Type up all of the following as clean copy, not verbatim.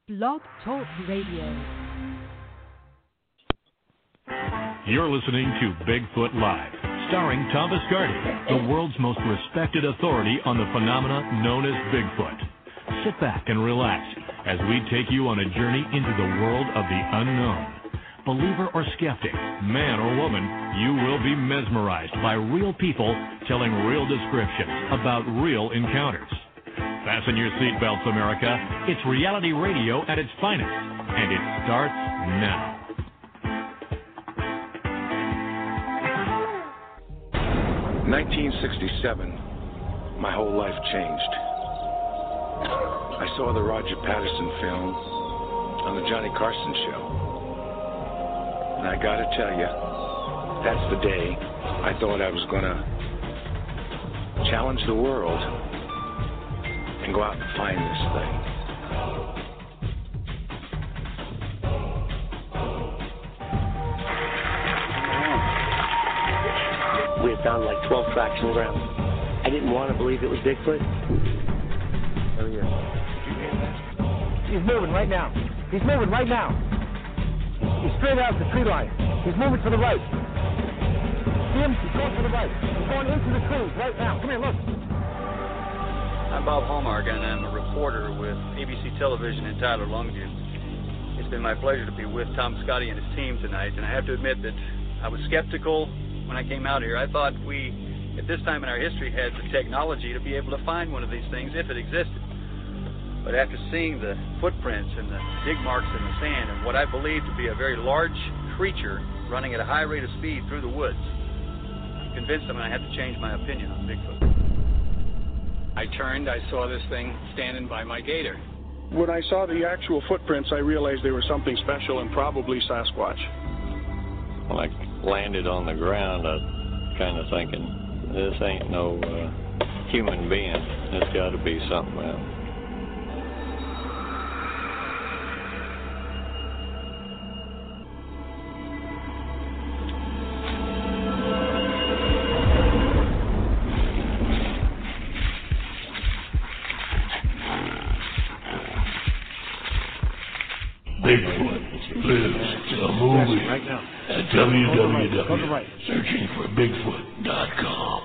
Blog Talk Radio. You're listening to Bigfoot Live, starring Tom Biscardi, the world's most respected authority on the phenomena known as Bigfoot. Sit back and relax as we take you on a journey into the world of the unknown. Believer or skeptic, man or woman, you will be mesmerized by real people telling real descriptions about real encounters. Fasten your seatbelts, America. It's reality radio at its finest, and it starts now. 1967, my whole life changed. I saw the Roger Patterson film on the Johnny Carson show. And I gotta tell you, that's the day I thought I was gonna challenge the world and go out and find this thing. We had found like 12 tracks in the ground. I didn't want to believe it was Bigfoot. Oh, yeah. He's moving right now. He's moving right now. He's straight out the tree line. He's moving to the right. See him? He's going to the right. He's going into the trees right now. Come here, look. I'm Bob Hallmark, and I'm a reporter with ABC Television in Tyler, Longview. It's been my pleasure to be with Tom Biscardi and his team tonight, and I have to admit that I was skeptical when I came out here. I thought we, at this time in our history, had the technology to be able to find one of these things if it existed. But after seeing the footprints and the dig marks in the sand and what I believe to be a very large creature running at a high rate of speed through the woods, I'm convinced I'm going to have to change my opinion on Bigfoot. I turned, I saw this thing standing by my gator. When I saw the actual footprints, I realized they were something special and probably Sasquatch. When I landed on the ground, I was kind of thinking, this ain't no human being. It's got to be something else. Bigfoot lives a movie right now at www.searchingforbigfoot.com.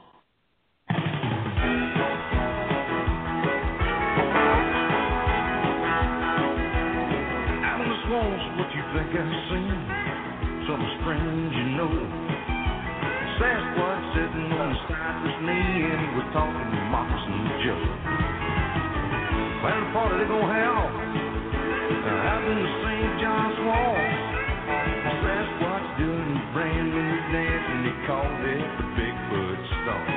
Atlas wants what you think I've seen. Something strange, you know. Sasquatch sitting on the cypress knee, and he was talking to Moccasin Joe. Plan a party they gonna have out in the St. John's Wall. Sasquatch doing a brand new dance, and they called it the Bigfoot Stomp.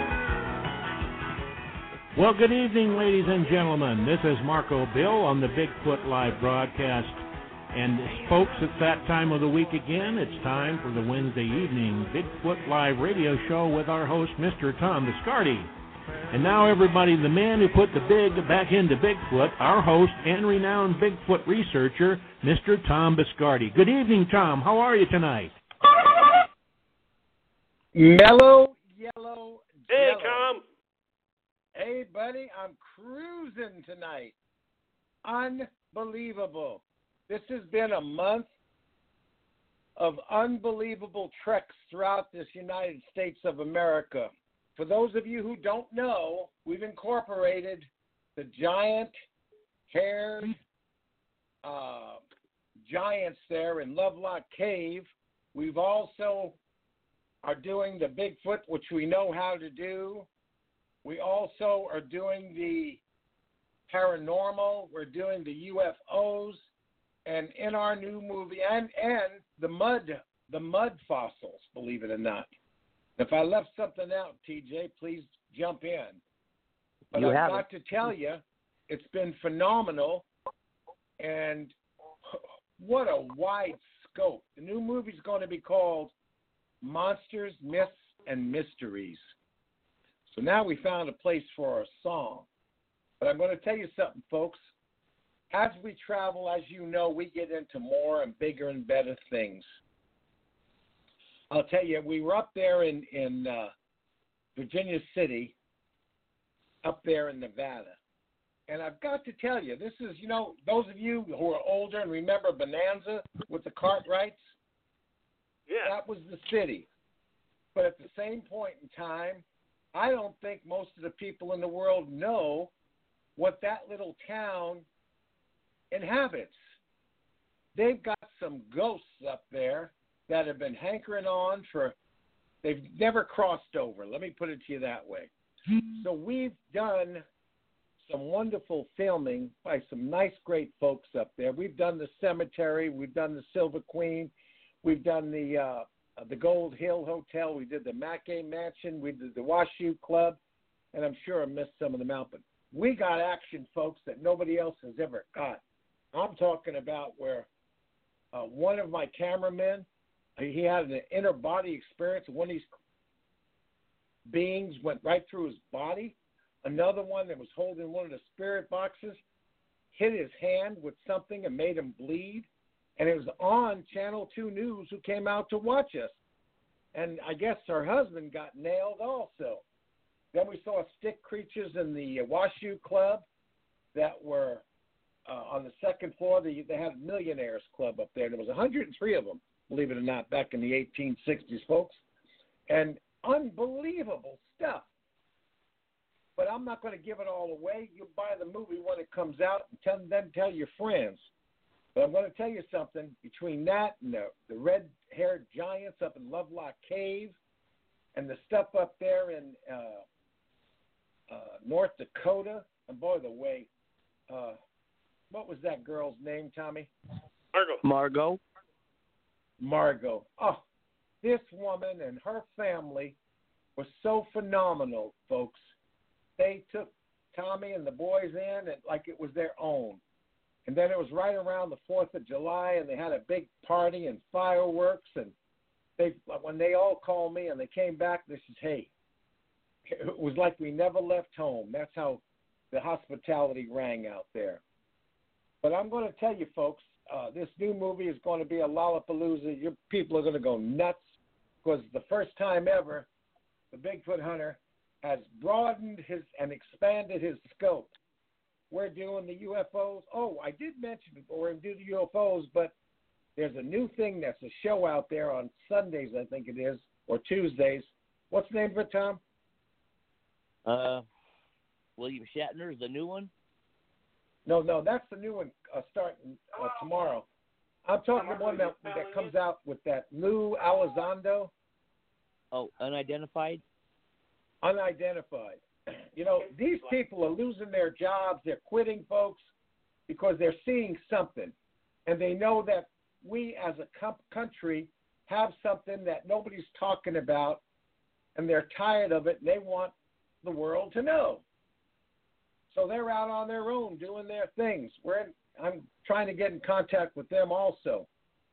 Well, good evening, ladies and gentlemen. This is Marco Bill on the Bigfoot Live broadcast. And folks, it's that time of the week again. It's time for the Wednesday evening Bigfoot Live radio show with our host, Mr. Tom Biscardi. And now, everybody, the man who put the big back into Bigfoot, our host and renowned Bigfoot researcher, Mr. Tom Biscardi. Good evening, Tom. How are you tonight? Mellow, yellow, Hey, jello. Tom. Hey, buddy, I'm cruising tonight. Unbelievable. This has been a month of unbelievable treks throughout this United States of America. For those of you who don't know, we've incorporated the giant-haired giants there in Lovelock Cave. We've also are doing the Bigfoot, which we know how to do. We also are doing the paranormal. We're doing the UFOs. And in our new movie, and the mud fossils, believe it or not. If I left something out, TJ, please jump in. But I've got to tell you, it's been phenomenal, and what a wide scope. The new movie's going to be called Monsters, Myths, and Mysteries. So now we found a place for a song. But I'm going to tell you something, folks. As we travel, as you know, we get into more and bigger and better things. I'll tell you, we were up there in Virginia City, up there in Nevada, And I've got to tell you, this is, those of you who are older and remember Bonanza with the Cartwrights, that was the city. But at the same point in time, I don't think most of the people in the world know what that little town inhabits. They've got some ghosts up there that have been hankering on they've never crossed over. Let me put it to you that way. So we've done some wonderful filming by some nice, great folks up there. We've done the cemetery. We've done the Silver Queen. We've done the Gold Hill Hotel. We did the Mackay Mansion. We did the Washoe Club. And I'm sure I missed some of them out. But we got action, folks, that nobody else has ever got. I'm talking about where one of my cameramen, he had an inner body experience. One of these beings went right through his body. Another one that was holding one of the spirit boxes hit his hand with something and made him bleed. And it was on Channel 2 News who came out to watch us. And I guess her husband got nailed also. Then we saw stick creatures in the Washoe Club that were on the second floor. They had Millionaires Club up there. There was 103 of them, believe it or not, back in the 1860s, folks. And unbelievable stuff. But I'm not going to give it all away. You buy the movie when it comes out and tell your friends. But I'm going to tell you something. Between that and the red-haired giants up in Lovelock Cave and the stuff up there in North Dakota, and boy, the way, what was that girl's name, Tommy? Margot. Oh, this woman and her family was so phenomenal, folks. They took Tommy and the boys in like it was their own. And then it was right around the 4th of July, and they had a big party and fireworks. And when they all called me and they came back, they said, hey, it was like we never left home. That's how the hospitality rang out there. But I'm going to tell you, folks, this new movie is going to be a Lollapalooza. Your people are going to go nuts because the first time ever, the Bigfoot Hunter has broadened and expanded his scope. We're doing the UFOs. Oh, I did mention before we're doing the UFOs, but there's a new thing that's a show out there on Sundays, I think it is, or Tuesdays. What's the name of it, Tom? William Shatner is the new one? No, that's the new one starting tomorrow. I'm talking the one that comes out with that Lou Elizondo. Oh, Unidentified? Unidentified. These people are losing their jobs. They're quitting, folks, because they're seeing something. And they know that we as a country have something that nobody's talking about, and they're tired of it, and they want the world to know. So they're out on their own doing their things. I'm trying to get in contact with them also.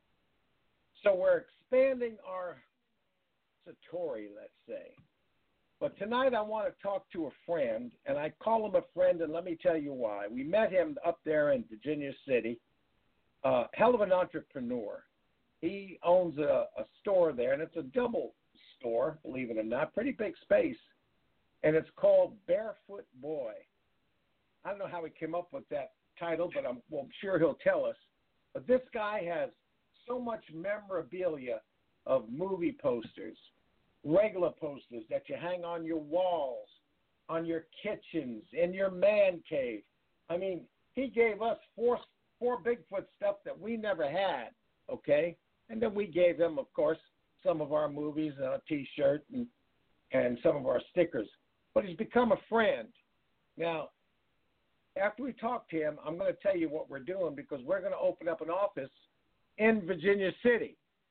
So we're expanding our satori, let's say. But tonight I want to talk to a friend, and I call him a friend, and let me tell you why. We met him up there in Virginia City, hell of an entrepreneur. He owns a store there, and it's a double store, believe it or not, pretty big space, and it's called Barefoot Boy. I don't know how he came up with that title, but I'm sure he'll tell us. But this guy has so much memorabilia of movie posters, regular posters that you hang on your walls, on your kitchens, in your man cave. I mean, he gave us four Bigfoot stuff that we never had, okay? And then we gave him, of course, some of our movies, a T-shirt, and some of our stickers. But he's become a friend. Now, after we talk to him, I'm going to tell you what we're doing because we're going to open up an office in Virginia City.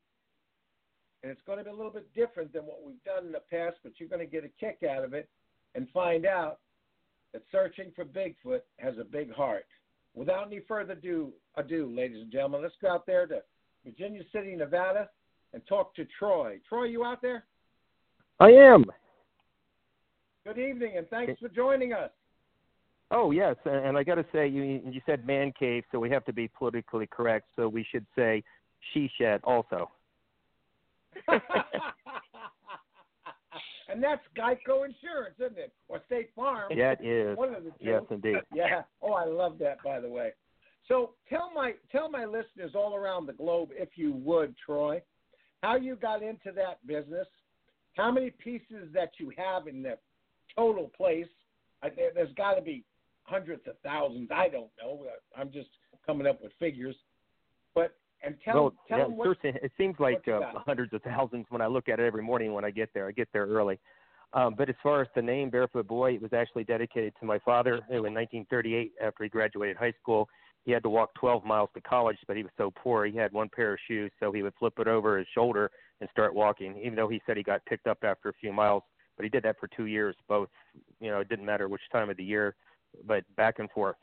And it's going to be a little bit different than what we've done in the past, but you're going to get a kick out of it and find out that searching for Bigfoot has a big heart. Without any further ado, ladies and gentlemen, let's go out there to Virginia City, Nevada, and talk to Troy. Troy, you out there? I am. Good evening, and thanks for joining us. Oh, yes, and I got to say, you said man cave, so we have to be politically correct, so we should say she shed also. And that's Geico Insurance, isn't it? Or State Farm. Yeah, it is. One of the two. Yes, indeed. Yeah. Oh, I love that, by the way. So tell my listeners all around the globe, if you would, Troy, how you got into that business, how many pieces that you have in the total place. There's got to be hundreds of thousands. I don't know. I'm just coming up with figures. Tell them what. It seems like hundreds of thousands when I look at it every morning when I get there. I get there early. But as far as the name Barefoot Boy, it was actually dedicated to my father, who in 1938, after he graduated high school, he had to walk 12 miles to college, but he was so poor he had one pair of shoes, so he would flip it over his shoulder and start walking, even though he said he got picked up after a few miles. But he did that for 2 years, both, it didn't matter which time of the year, but back and forth.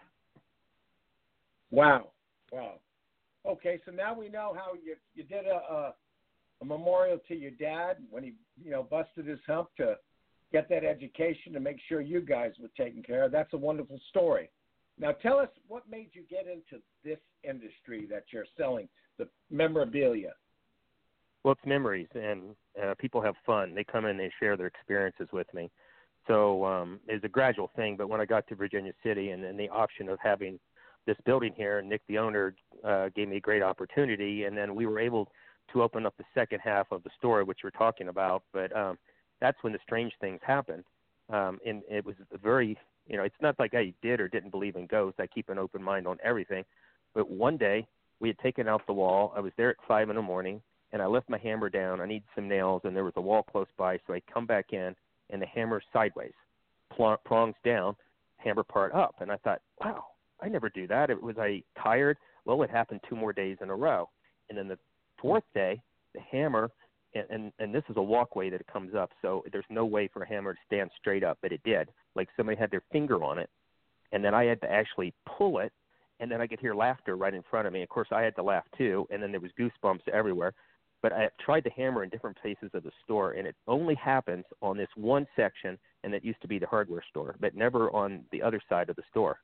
Wow. Okay, so now we know how you did a memorial to your dad when he, busted his hump to get that education to make sure you guys were taken care of. That's a wonderful story. Now tell us what made you get into this industry that you're selling, the memorabilia. Well, it's memories, and people have fun. They come in and they share their experiences with me. So it's a gradual thing, but when I got to Virginia City and the option of having this building here, Nick, the owner, gave me a great opportunity, and then we were able to open up the second half of the store, which we're talking about. But that's when the strange things happened. And it was very, it's not like I did or didn't believe in ghosts. I keep an open mind on everything. But one day we had taken out the wall. I was there at 5 a.m, and I left my hammer down. I needed some nails, and there was a wall close by. So I come back in, and the hammer's sideways, prongs down, hammer part up. And I thought, wow, I never do that. Was I tired? Well, it happened 2 more days in a row. And then the fourth day, the hammer, and this is a walkway that it comes up, so there's no way for a hammer to stand straight up, but it did. Like somebody had their finger on it, and then I had to actually pull it, and then I could hear laughter right in front of me. Of course, I had to laugh too, and then there was goosebumps everywhere. But I tried the hammer in different places of the store, and it only happens on this one section, and that used to be the hardware store, but never on the other side of the store.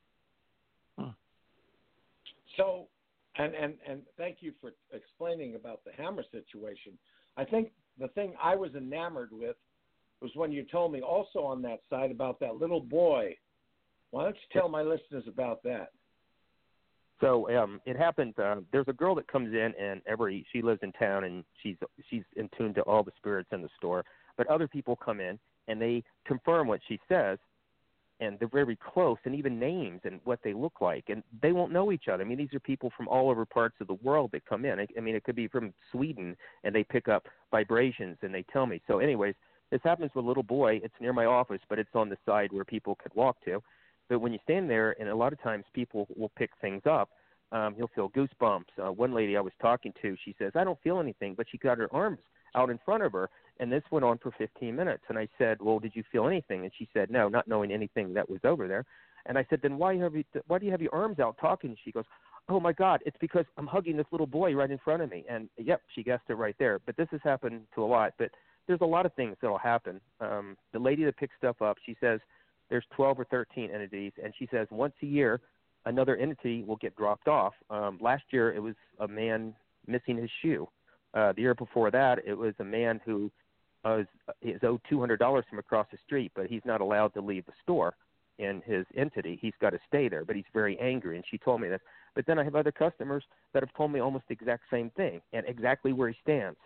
So, and thank you for explaining about the hammer situation. I think the thing I was enamored with was when you told me also on that side about that little boy. Why don't you tell my listeners about that? So it happened. There's a girl that comes in, and she lives in town, and she's in tune to all the spirits in the store. But other people come in, and they confirm what she says, and they're very close, and even names and what they look like, and they won't know each other. I mean, these are people from all over parts of the world that come in. I mean, it could be from Sweden, and they pick up vibrations, and they tell me. So anyways, this happens with a little boy. It's near my office, but it's on the side where people could walk to. But when you stand there, and a lot of times people will pick things up, you'll feel goosebumps. One lady I was talking to, she says, I don't feel anything, but she got her arms out in front of her, and this went on for 15 minutes. And I said, well, did you feel anything? And she said, no, not knowing anything that was over there. And I said, then why do you have your arms out talking? And she goes, oh, my God, it's because I'm hugging this little boy right in front of me. And, yep, she guessed it right there. But this has happened to a lot. But there's a lot of things that will happen. The lady that picks stuff up, she says there's 12 or 13 entities, and she says once a year another entity will get dropped off. Last year it was a man missing his shoe. The year before that it was a man who is owed $200 from across the street, but he's not allowed to leave the store in his entity. He's got to stay there, but he's very angry, and she told me this. But then I have other customers that have told me almost the exact same thing and exactly where he stands.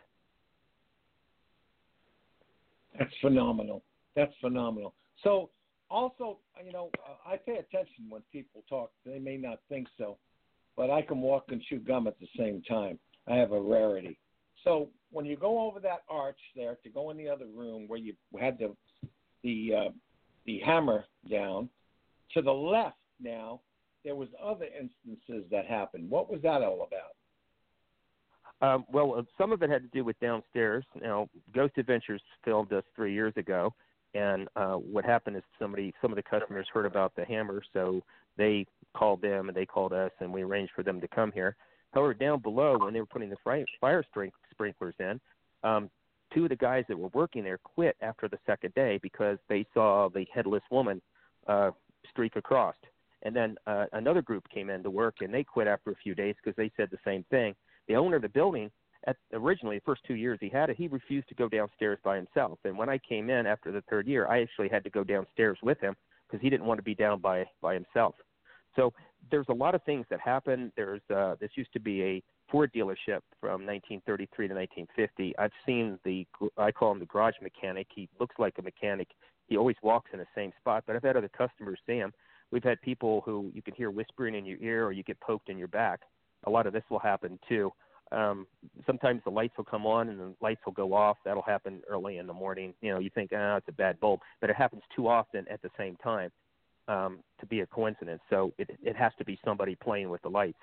That's phenomenal. So also, I pay attention when people talk. They may not think so, but I can walk and chew gum at the same time. I have a rarity. So when you go over that arch there to go in the other room where you had the hammer down, to the left now, there was other instances that happened. What was that all about? Well, some of it had to do with downstairs. Ghost Adventures filmed us 3 years ago, and what happened is some of the customers heard about the hammer, so they called them and they called us, and we arranged for them to come here. However, down below, when they were putting the fire sprinklers in, 2 of the guys that were working there quit after the second day because they saw the headless woman streak across. And then another group came in to work, and they quit after a few days because they said the same thing. The owner of the building originally, the first 2 years he had it, he refused to go downstairs by himself. And when I came in after the third year, I actually had to go downstairs with him because he didn't want to be down by himself. So there's a lot of things that happen. This used to be a Ford dealership from 1933 to 1950. I've seen I call him the garage mechanic. He looks like a mechanic. He always walks in the same spot, but I've had other customers see him. We've had people who you can hear whispering in your ear or you get poked in your back. A lot of this will happen too. Sometimes the lights will come on and the lights will go off. That'll happen early in the morning. You think, it's a bad bulb, but it happens too often at the same time to be a coincidence. So it has to be somebody playing with the lights.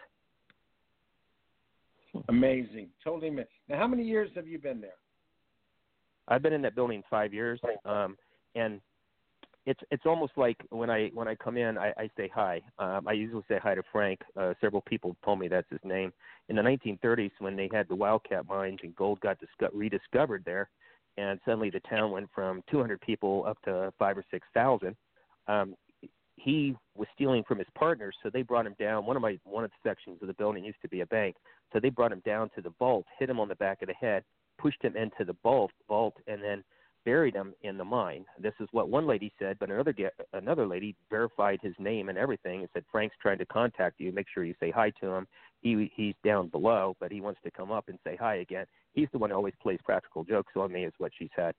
Amazing. Totally amazing. Now, how many years have you been there? I've been in that building 5 years, and it's almost like when I come in, I say hi. I usually say hi to Frank. Several people told me that's his name. In the 1930s, when they had the Wildcat mines and gold got rediscovered there, and suddenly the town went from 200 people up to 5,000 or 6,000. He was stealing from his partners, so they brought him down. One of the sections of the building used to be a bank, so they brought him down to the vault, hit him on the back of the head, pushed him into the vault, and then buried him in the mine. This is what one lady said, but another lady verified his name and everything and said, Frank's trying to contact you. Make sure you say hi to him. He's down below, but he wants to come up and say hi again. He's the one who always plays practical jokes on me, is what she said.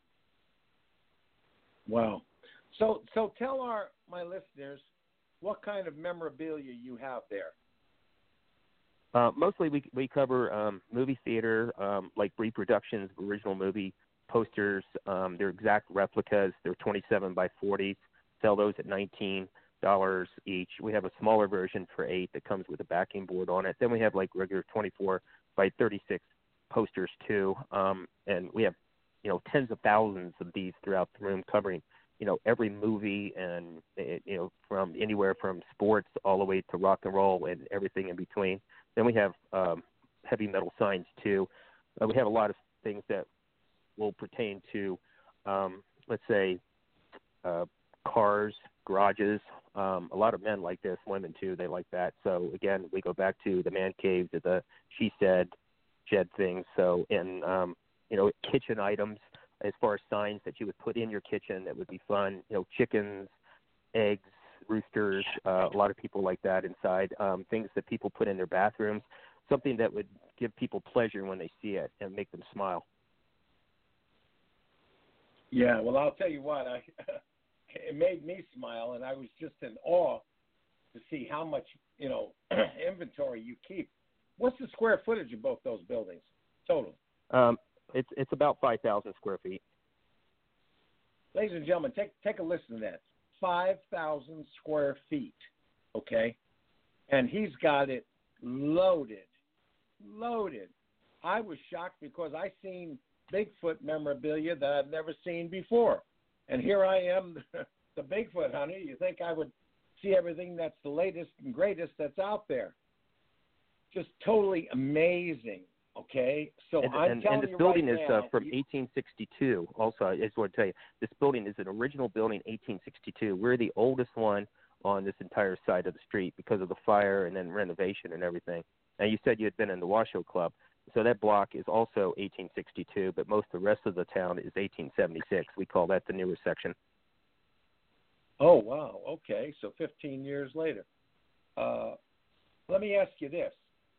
Wow. So tell my listeners what kind of memorabilia you have there. Mostly we cover movie theater, like reproductions of original movie posters. They're exact replicas. They're 27 by 40s. Sell those at $19 each. We have a smaller version for $8 that comes with a backing board on it. Then we have like regular 24 by 36 posters too. And we have tens of thousands of these throughout the room, covering every movie and from anywhere from sports all the way to rock and roll and everything in between. Then we have heavy metal signs too. We have a lot of things that will pertain to, let's say, cars, garages. A lot of men like this, women too, they like that. So again, we go back to the man cave, to the she said, shed things. So in kitchen items, as far as signs that you would put in your kitchen that would be fun, chickens, eggs, roosters, a lot of people like that inside, things that people put in their bathrooms, something that would give people pleasure when they see it and make them smile. Yeah, well, I'll tell you what, it made me smile, and I was just in awe to see how much, inventory you keep. What's the square footage of both those buildings total? It's about 5,000 square feet. Ladies and gentlemen, take a listen to that. 5,000 square feet, okay? And he's got it loaded. I was shocked because I seen Bigfoot memorabilia that I've never seen before. And here I am, the Bigfoot hunter. You think I would see everything that's the latest and greatest that's out there. Just totally amazing. Okay, so I'm telling you, and this building right is now, from 1862. Also, I just want to tell you, this building is an original building, 1862. We're the oldest one on this entire side of the street because of the fire and then renovation and everything. Now, you said you had been in the Washoe Club, so that block is also 1862, but most of the rest of the town is 1876. We call that the newer section. Oh, wow. Okay, so 15 years later. Let me ask you this.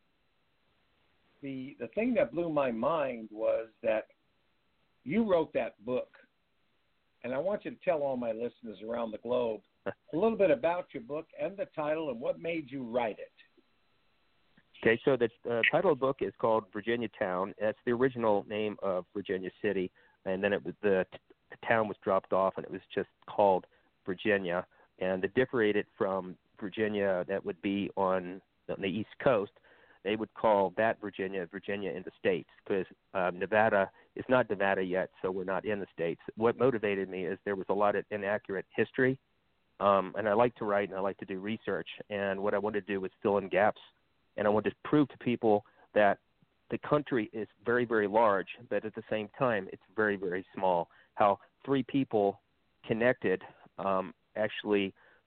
The thing that blew my mind was that you wrote that book, and I want you to tell all my listeners around the globe a little bit about your book and the title and what made you write it. Okay, so the title of the book is called Virginia Town. That's the original name of Virginia City, and then it was the town was dropped off, and it was just called Virginia. And to differentiate it from Virginia that would be on the East Coast, they would call that Virginia in the States, because Nevada is not Nevada yet, so we're not in the States. What motivated me is there was a lot of inaccurate history, and I like to write and I like to do research, and what I wanted to do was fill in gaps, and I wanted to prove to people that the country is very, very large, but at the same time it's very, very small. How 3 people connected actually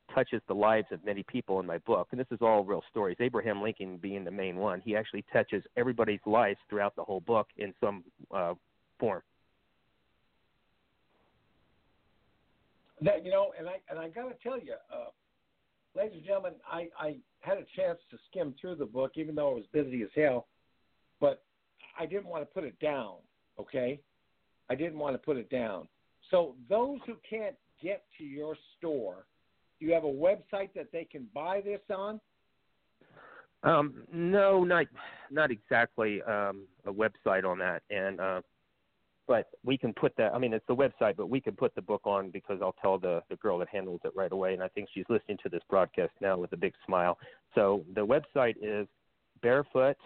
touches the lives of many people in my book, and this is all real stories, Abraham Lincoln being the main one. He actually touches everybody's lives throughout the whole book in some form. That, you know, and I got to tell you, ladies and gentlemen, I had a chance to skim through the book, even though I was busy as hell, but I didn't want to put it down, okay? I didn't want to put it down. So those who can't get to your store, do you have a website that they can buy this on? No, not exactly a website on that, and but we can put that. I mean, it's the website, but we can put the book on because I'll tell the girl that handles it right away, and I think she's listening to this broadcast now with a big smile. So the website is barefoot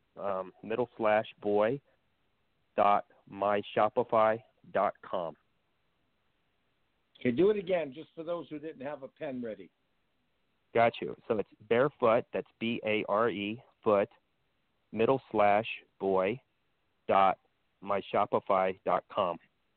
_boy.myshopify.com. Okay, do it again, just for those who didn't have a pen ready. Got you. So it's barefoot, that's BARE, foot, _boy.myshopify.com.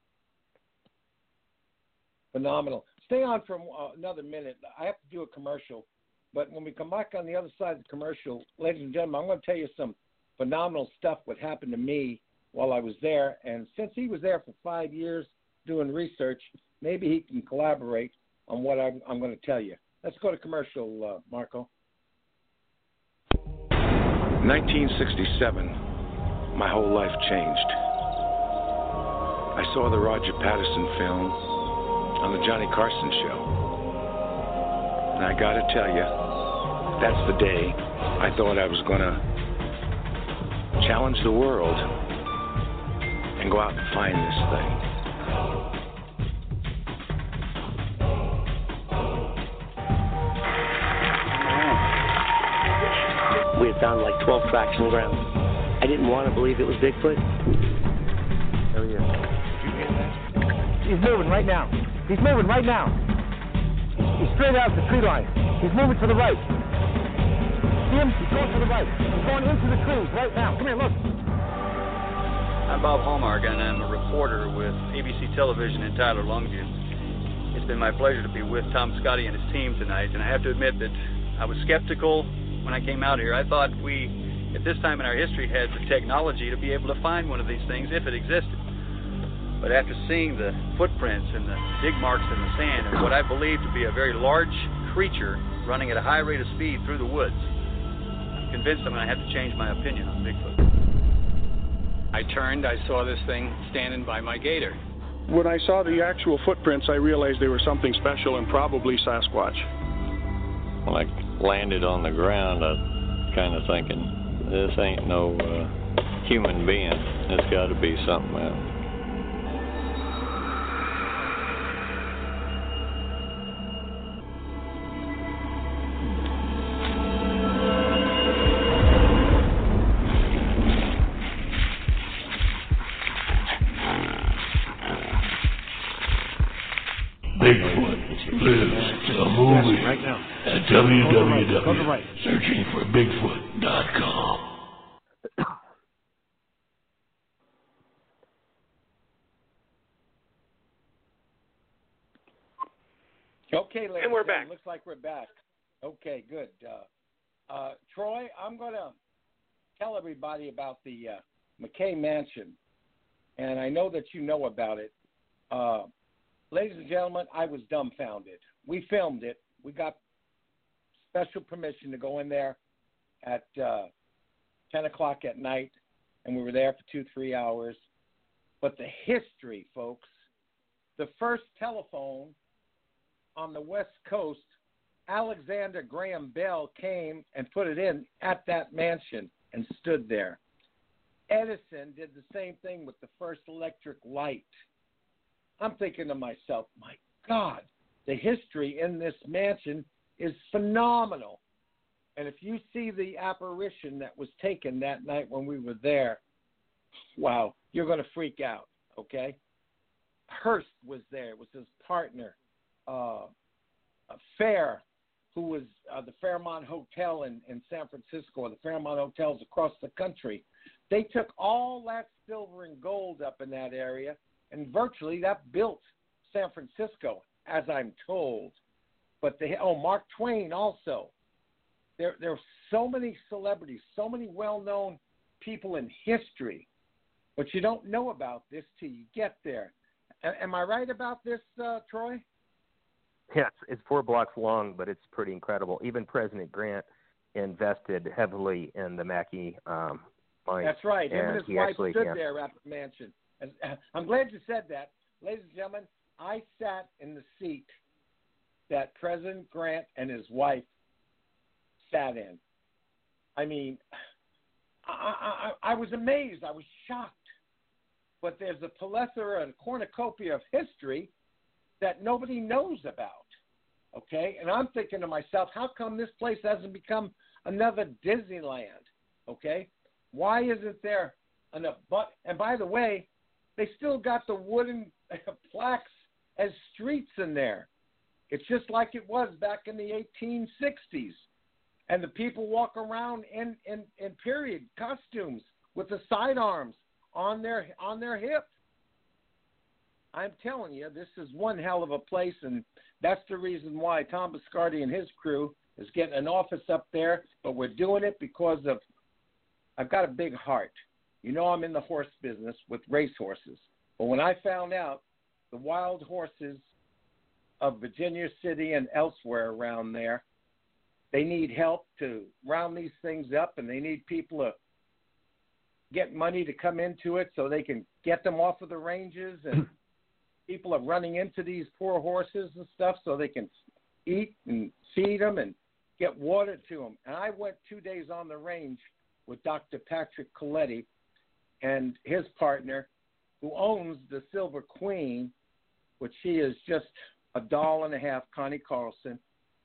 Phenomenal. Stay on for another minute. I have to do a commercial, but when we come back on the other side of the commercial, ladies and gentlemen, I'm going to tell you some phenomenal stuff what happened to me while I was there, and since he was there for 5 years doing research, maybe he can collaborate on what I'm going to tell you. Let's go to commercial, Marco. 1967, my whole life changed. I saw the Roger Patterson film on the Johnny Carson show. And I got to tell you, that's the day I thought I was going to challenge the world and go out and find this thing. We had found like 12 tracks in the ground. I didn't want to believe it was Bigfoot. Oh, yeah. Did you hear that? He's moving right now. He's moving right now. He's straight out the tree line. He's moving to the right. See him? He's going to the right. He's going into the trees right now. Come here, look. I'm Bob Hallmark, and I'm a reporter with ABC Television in Tyler, Longview. It's been my pleasure to be with Tom Scotty and his team tonight, and I have to admit that I was skeptical when I came out here. I thought we, at this time in our history, had the technology to be able to find one of these things if it existed. But after seeing the footprints and the dig marks in the sand and what I believe to be a very large creature running at a high rate of speed through the woods, I'm convinced I'm going to have to change my opinion on Bigfoot. I turned, I saw this thing standing by my gator. When I saw the actual footprints, I realized they were something special and probably Sasquatch. When I landed on the ground, I was kind of thinking, this ain't no human being. It's got to be something else. Bigfoot lives a movie Right now. at www.searchingforbigfoot.com. Okay, ladies And we're back. Looks like we're back. Okay, good. Troy, I'm going to tell everybody about the McKay Mansion, and I know that you know about it. Ladies and gentlemen, I was dumbfounded. We filmed it. We got special permission to go in there at 10 o'clock at night, and we were there for 2-3 hours. But the history, folks, the first telephone on the West Coast, Alexander Graham Bell came and put it in at that mansion and stood there. Edison did the same thing with the first electric light. I'm thinking to myself, my God, the history in this mansion is phenomenal. And if you see the apparition that was taken that night when we were there, wow, you're going to freak out, okay? Hearst was there. It was his partner, Fair, who was the Fairmont Hotel in San Francisco, or the Fairmont Hotels across the country. They took all that silver and gold up in that area, and virtually that built San Francisco, as I'm told. But Mark Twain also. There are so many celebrities, so many well-known people in history, but you don't know about this till you get there. Am I right about this, Troy? Yeah, it's 4 blocks long, but it's pretty incredible. Even President Grant invested heavily in the Mackey mine. That's right. Him and his wife stood yeah. there at the mansion. And I'm glad you said that. Ladies and gentlemen, I sat in the seat that President Grant and his wife sat in. I mean, I was amazed. I was shocked. But there's a plethora and cornucopia of history that nobody knows about, okay? And I'm thinking to myself, how come this place hasn't become another Disneyland, okay? Why isn't there enough? And by the way, they still got the wooden plaques as streets in there. It's just like it was back in the 1860s. And the people walk around in period costumes with the sidearms on their hip. I'm telling you, this is one hell of a place, and that's the reason why Tom Biscardi and his crew is getting an office up there. But we're doing it because of I've got a big heart. You know, I'm in the horse business with racehorses. But when I found out the wild horses of Virginia City and elsewhere around there, they need help to round these things up, and they need people to get money to come into it so they can get them off of the ranges. And people are running into these poor horses and stuff so they can eat and feed them and get water to them. And I went 2 days on the range with Dr. Patrick Coletti and his partner, who owns the Silver Queen, which she is just a doll and a half, Connie Carlson.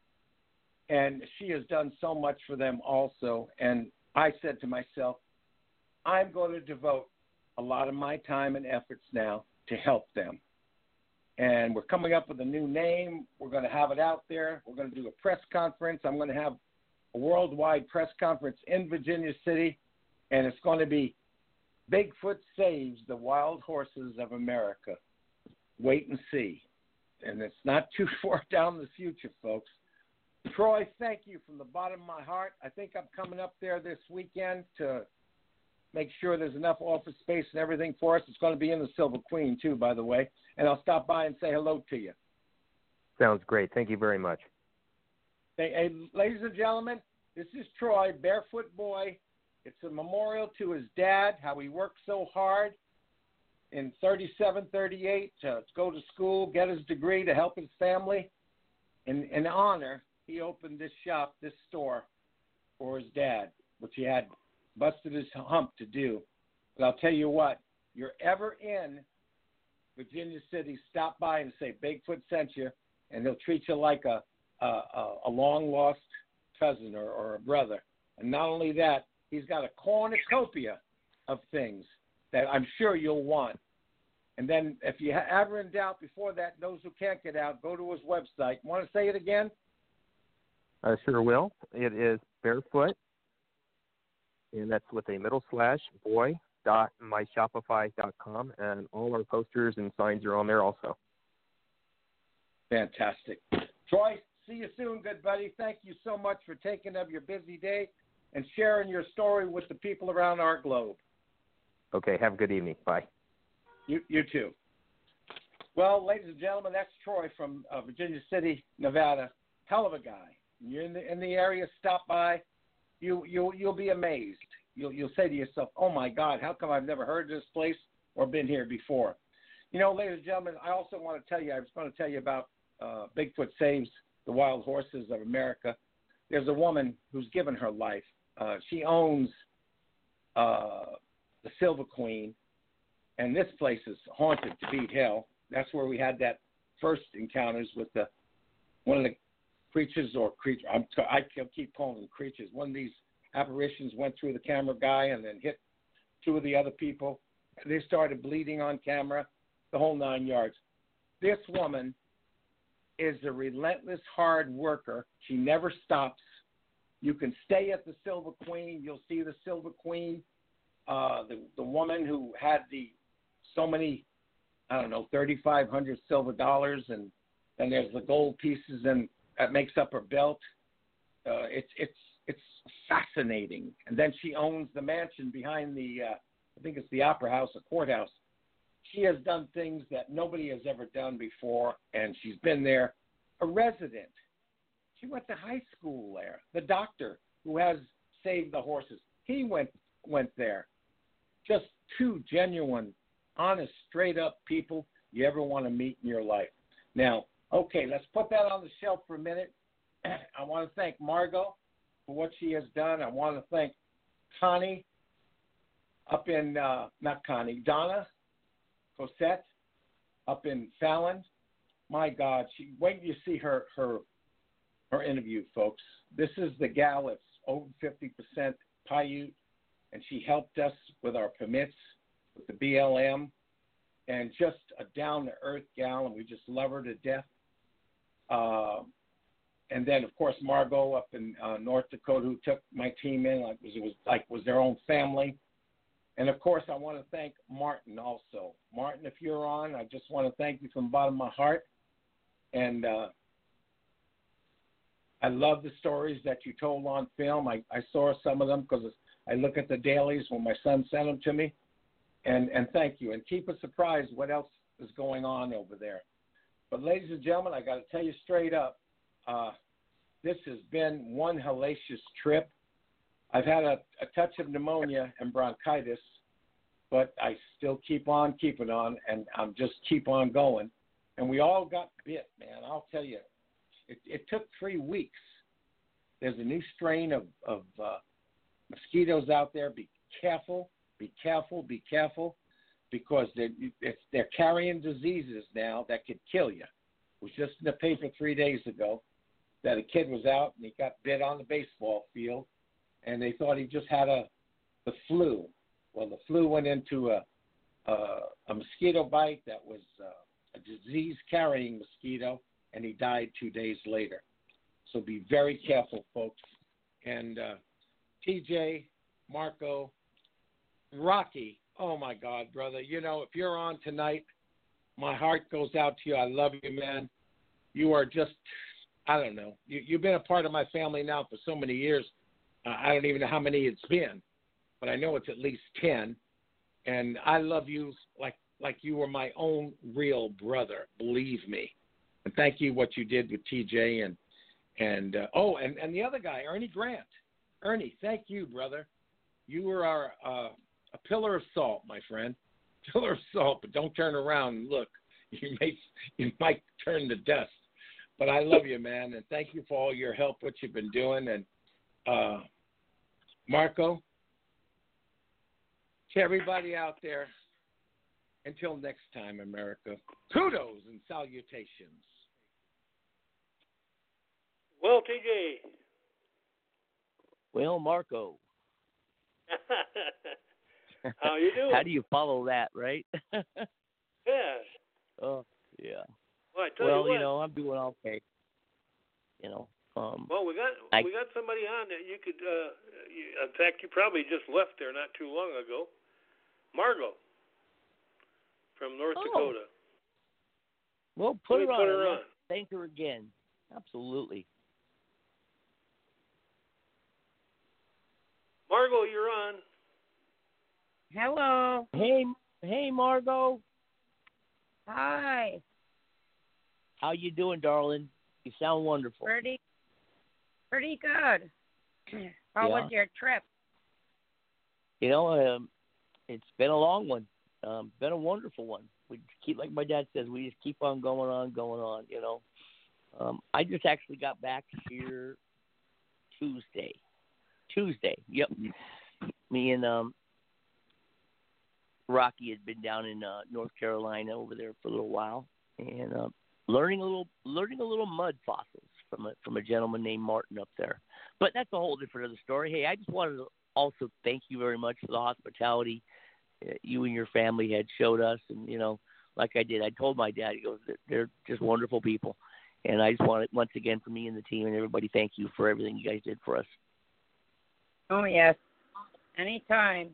And she has done so much for them also. And I said to myself, I'm going to devote a lot of my time and efforts now to help them. And we're coming up with a new name. We're going to have it out there. We're going to do a press conference. I'm going to have a worldwide press conference in Virginia City. And it's going to be Bigfoot Saves the Wild Horses of America. Wait and see. And it's not too far down the future, folks. Troy, thank you from the bottom of my heart. I think I'm coming up there this weekend to make sure there's enough office space and everything for us. It's going to be in the Silver Queen, too, by the way. And I'll stop by and say hello to you. Sounds great. Thank you very much. Hey, ladies and gentlemen, this is Troy, Barefoot Boy. It's a memorial to his dad, how he worked so hard in 37, 38 to go to school, get his degree to help his family. In honor, he opened this shop, this store for his dad, which he had busted his hump to do. But I'll tell you what, you're ever in Virginia City, stop by and say Bigfoot sent you, and he'll treat you like a long-lost cousin or a brother. And not only that, he's got a cornucopia of things that I'm sure you'll want. And then if you ever in doubt before that, those who can't get out, go to his website. Want to say it again? I sure will. It is Barefoot, and that's with a /boy.myshopify.com, and all our posters and signs are on there also. Fantastic. Troy, see you soon, good buddy. Thank you so much for taking up your busy day and sharing your story with the people around our globe. Okay, have a good evening. Bye. You too. Well, ladies and gentlemen, that's Troy from Virginia City, Nevada. Hell of a guy. You're in the area, stop by. You'll be amazed. You'll say to yourself, "Oh my God, how come I've never heard of this place or been here before?" You know, ladies and gentlemen, I also want to tell you. I was going to tell you about Bigfoot Saves the Wild Horses of America. There's a woman who's given her life. She owns the Silver Queen, and this place is haunted to beat hell. That's where we had that first encounters with one of the creatures or creature. I keep calling them creatures. One of these apparitions went through the camera guy and then hit two of the other people. They started bleeding on camera, the whole 9 yards. This woman is a relentless hard worker. She never stops. You can stay at the Silver Queen. You'll see the Silver Queen, the woman who had so many, 3,500 silver dollars, and then there's the gold pieces and that makes up her belt. It's fascinating. And then she owns the mansion behind the I think it's the Opera House, the courthouse. She has done things that nobody has ever done before, and she's been there, a resident. She went to high school there. The doctor who has saved the horses, he went there. Just two genuine, honest, straight-up people you ever want to meet in your life. Now, okay, let's put that on the shelf for a minute. I want to thank Margot for what she has done. I want to thank Connie Donna Cosette up in Fallon. My God, wait till you see her interview, folks. This is the gal that's over 50% Paiute, and she helped us with our permits, with the BLM, and just a down-to-earth gal, and we just love her to death. And then, of course, Margot up in North Dakota, who took my team in like it was their own family. And, of course, I want to thank Martin also. Martin, if you're on, I just want to thank you from the bottom of my heart. And I love the stories that you told on film. I saw some of them because I look at the dailies when my son sent them to me. And thank you. And keep us surprised what else is going on over there. But, ladies and gentlemen, I got to tell you straight up, this has been one hellacious trip. I've had a touch of pneumonia and bronchitis, but I still keep on keeping on, and I'm just keep on going. And we all got bit, man. I'll tell you, it took 3 weeks. There's a new strain of mosquitoes out there. Be careful, be careful, be careful, because they're carrying diseases now that could kill you. It was just in the paper 3 days ago that a kid was out and he got bit on the baseball field, and they thought he just had the flu. Well, the flu went into a mosquito bite that was a disease-carrying mosquito, and he died 2 days later. So be very careful, folks. And TJ, Marco, Rocky, oh, my God, brother. You know, if you're on tonight, my heart goes out to you. I love you, man. You are just, I don't know. You've been a part of my family now for so many years. I don't even know how many it's been, but I know it's at least 10. And I love you like you were my own real brother, believe me. And thank you what you did with TJ and the other guy, Ernie Grant. Ernie, thank you, brother. You were a pillar of salt, my friend. Pillar of salt, but don't turn around and look. You might turn to dust. But I love you, man, and thank you for all your help, what you've been doing. And Marco, to everybody out there, until next time, America, kudos and salutations. Well, TJ. Well, Marco. How you doing? How do you follow that, right? Yeah. Oh, yeah. Well, I tell you what. You know, I'm doing okay. You know. Well, we got somebody on that you could. In fact, you probably just left there not too long ago. Margot from North Dakota. Well, put her on. Thank her again. Absolutely. Margot, you're on. Hello. Hey, Margot. Hi. How you doing, darling? You sound wonderful. Pretty good. How was your trip? You know, it's been a long one. Been a wonderful one. We keep, like my dad says, we just keep on going on. You know, I just actually got back here Tuesday. Yep. Me and Rocky had been down in North Carolina over there for a little while, and learning a little mud fossils from a gentleman named Martin up there. But that's a whole different other story. Hey, I just wanted to also thank you very much for the hospitality you and your family had showed us, and you know, like I did, I told my dad, he goes, they're just wonderful people, and I just want to, once again, for me and the team and everybody, thank you for everything you guys did for us. Oh yes, anytime.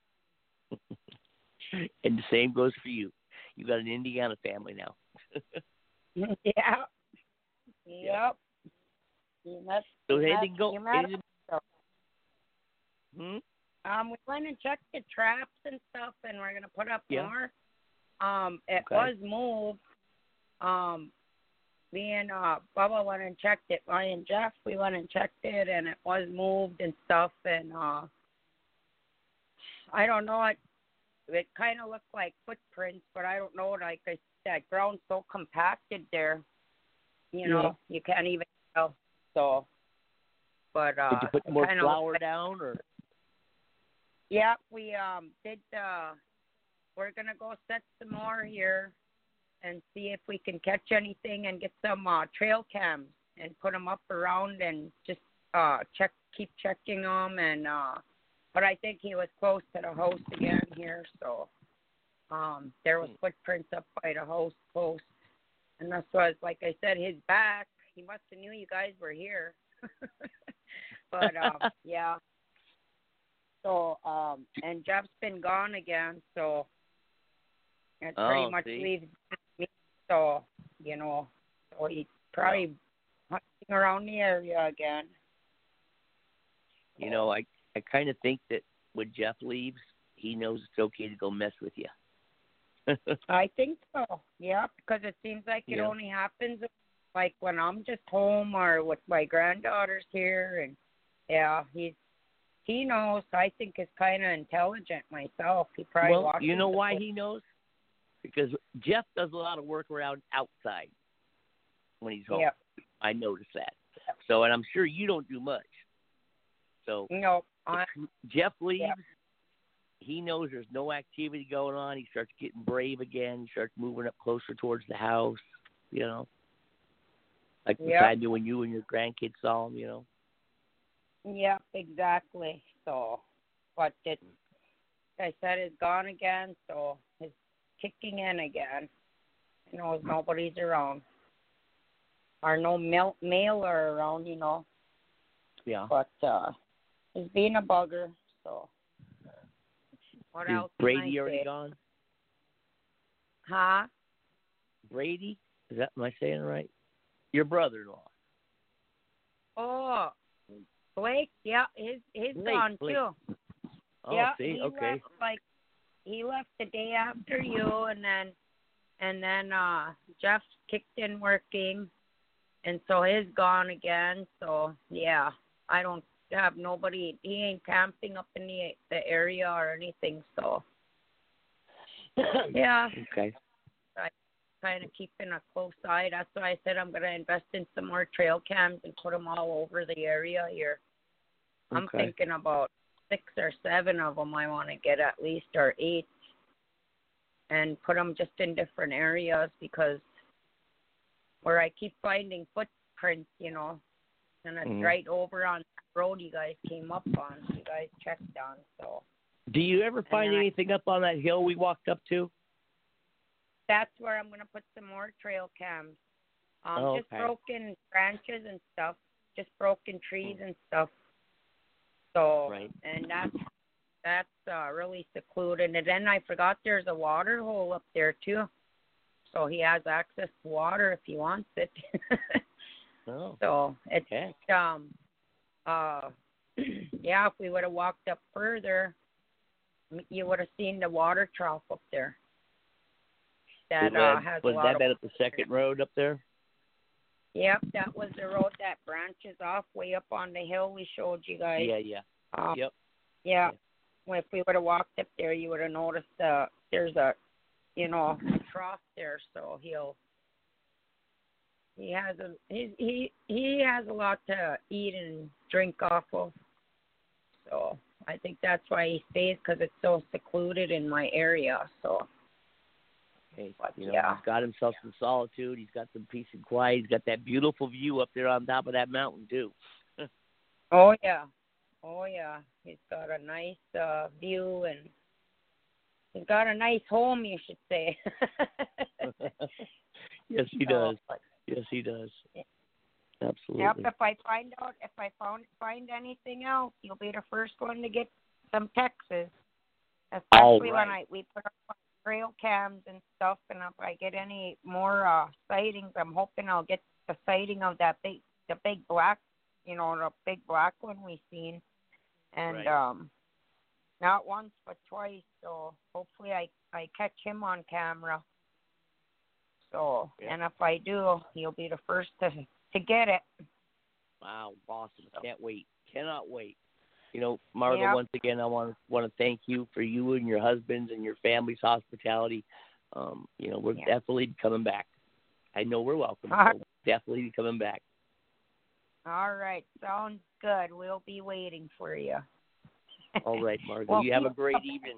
And the same goes for you. You got an Indiana family now. Yeah. Yep. So anything go? We went and checked the traps and stuff, and we're gonna put up more. It Okay. was moved. Me and Bubba went and checked it. I and Jeff, we went and checked it, and it was moved and stuff. And I don't know. It kind of looked like footprints, but I don't know. Like that ground's so compacted there, you know, you can't even tell. So, but did you put more flour down, or? Yeah, we did. We're gonna go set some more here and see if we can catch anything and get some trail cams and put them up around and just keep checking them. And but I think he was close to the house again here, so there was footprints up by the house post, and this was, like I said, his back. He must have knew you guys were here. But yeah. So and Jeff's been gone again, so it pretty much leaves me. So, you know, so he's probably hunting around the area again. You know, I kind of think that when Jeff leaves, he knows it's okay to go mess with you. I think so, yeah, because it seems like it only happens like when I'm just home or with my granddaughters here, and he knows. I think he's kind of intelligent myself. He probably watches. You know why he knows? Because Jeff does a lot of work around outside when he's home. Yep. I noticed that. So, and I'm sure you don't do much. So, no, Jeff leaves. Yep. He knows there's no activity going on. He starts getting brave again. He starts moving up closer towards the house. You know, like the time when you and your grandkids saw him. You know. Yeah, exactly. So, but it, like I said, it's gone again. So it's kicking in again. You know, nobody's around, or no mailer around. You know. Yeah. But he's being a bugger. So. What Is else? Brady already gone? Huh? Brady? Am I saying it right? Your brother-in-law. Oh, Blake. Yeah, he's gone Blake. too. Oh, yeah, see, he okay. He left the day after you, and then Jeff kicked in working, and so he's gone again. So yeah, I don't have nobody. He ain't camping up in the area or anything. So yeah. Okay. I kind of keeping a close eye. That's why I said I'm going to invest in some more trail cams and put them all over the area here. I'm thinking about 6 or 7 of them I want to get at least, or 8, and put them just in different areas, because where I keep finding footprints, you know, and it's right over on the road you guys came up on, you guys checked on. So. Do you ever find anything up on that hill we walked up to? That's where I'm going to put some more trail cams. Just broken branches and stuff, just broken trees and stuff. So, and that's really secluded. And then I forgot there's a water hole up there too, so he has access to water if he wants it. So it's yeah. If we would have walked up further, you would have seen the water trough up there. That has was a lot that of been at the second road up there? Yep, that was the road that branches off way up on the hill we showed you guys. Yeah. Yep. Yeah. Well, if we would have walked up there, you would have noticed there's a trough there. So he has a lot to eat and drink off of. So I think that's why he stays, because it's so secluded in my area. So. He's got himself some solitude. He's got some peace and quiet. He's got that beautiful view up there on top of that mountain too. Oh yeah. He's got a nice view, and he's got a nice home, you should say. Yes, he does. Yes, he does. Absolutely. Yep. If I find anything else, you'll be the first one to get some texts. Especially when we put up trail cams and stuff, and if I get any more sightings, I'm hoping I'll get the sighting of the big black the big black one we seen. And Right. Not once but twice, so hopefully I catch him on camera. So, Yeah. and if I do, he'll be the first to get it. Wow, awesome. Can't wait. Cannot wait. Margo, Yep. once again, I want to thank you for you and your husband's and your family's hospitality. We're definitely coming back. I know we're welcome. So definitely coming back. All right, sounds good. We'll be waiting for you. All right, Margo. Well, you have a great evening.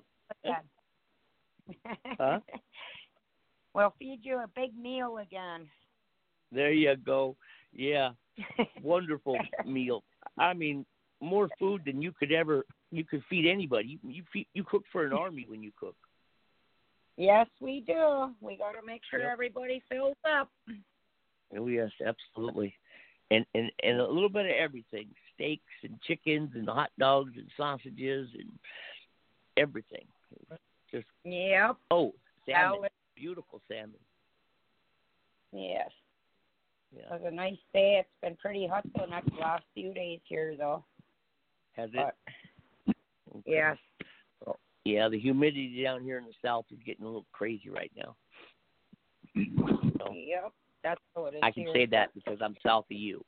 Huh? We'll feed you a big meal again. There you go. Yeah. Wonderful meal. I mean, more food than you could feed anybody. You cook for an army when you cook. Yes, we do. We got to make sure everybody fills up. Oh yes, absolutely. And a little bit of everything: steaks and chickens and hot dogs and sausages and everything. Just yep. Oh, salmon, Salad. Beautiful salmon. Yes. Yeah. It was a nice day. It's been pretty hot the last few days here, though. Has it? Okay. Yes. Well, yeah, the humidity down here in the south is getting a little crazy right now. So, yep, that's what it is. I can say that because I'm south of you.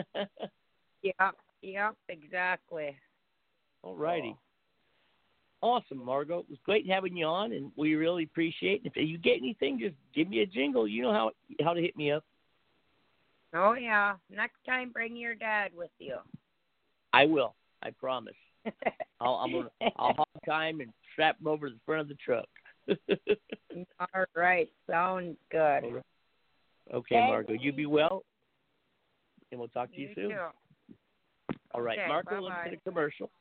Yep, exactly. All righty. Awesome, Margo. It was great having you on, and we really appreciate it. If you get anything, just give me a jingle. You know how to hit me up. Oh, yeah. Next time, bring your dad with you. I will. I promise. I'll hog time and strap him over the front of the truck. All right. Sounds good. Right. Okay, Margo. You be well, and we'll talk to you soon. Too. All right, okay, Margo, bye-bye. let's get a commercial.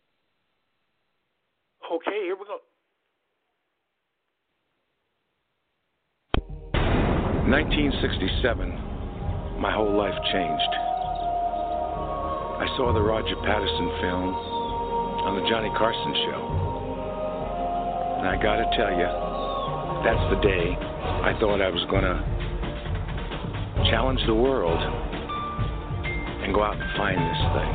Okay, here we go. 1967, my whole life changed. I saw the Roger Patterson film on the Johnny Carson show. And I gotta tell you, that's the day I thought I was gonna challenge the world and go out and find this thing.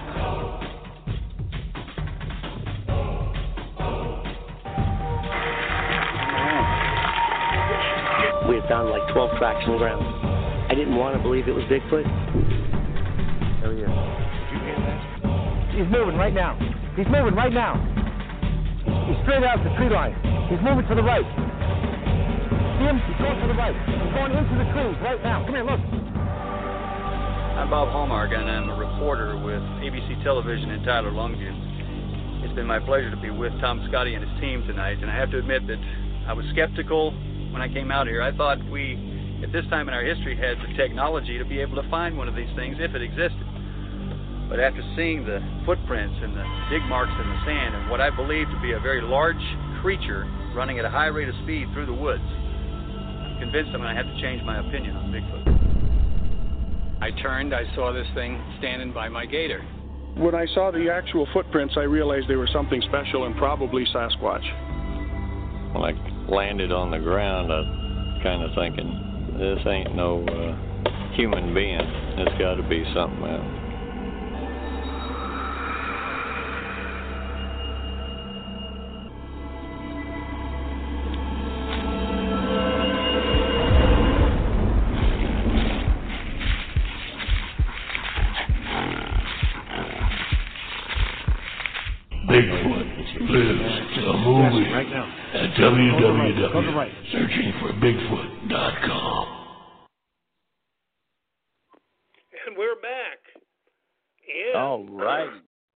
We had found like 12 tracks in the ground. I didn't want to believe it was Bigfoot. Oh, yeah. Did you hear that? He's moving right now. He's moving right now. He's straight out the tree line. He's moving to the right. See him? He's going to the right. He's going into the trees right now. Come here, look. I'm Bob Hallmark, and I'm a reporter with ABC Television in Tyler, Longview. It's been my pleasure to be with Tom Scotty and his team tonight, and I have to admit that I was skeptical when I came out here. I thought we, at this time in our history, had the technology to be able to find one of these things if it existed. But after seeing the footprints and the dig marks in the sand and what I believe to be a very large creature running at a high rate of speed through the woods, I'm convinced I'm going to have to change my opinion on Bigfoot. I turned, I saw this thing standing by my gator. When I saw the actual footprints, I realized they were something special and probably Sasquatch. When I landed on the ground, I was kind of thinking, this ain't no human being. It's got to be something else. Bigfoot lives a movie Right now. at right. www.searchingforbigfoot.com. And we're back. And, All right.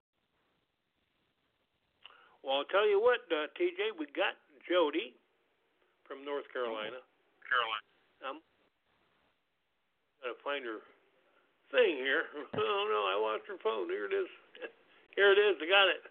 Well, I'll tell you what, TJ, we got Jody from North Carolina. Gotta find her thing here. Oh no, I lost her phone. Here it is. Here it is. I got it.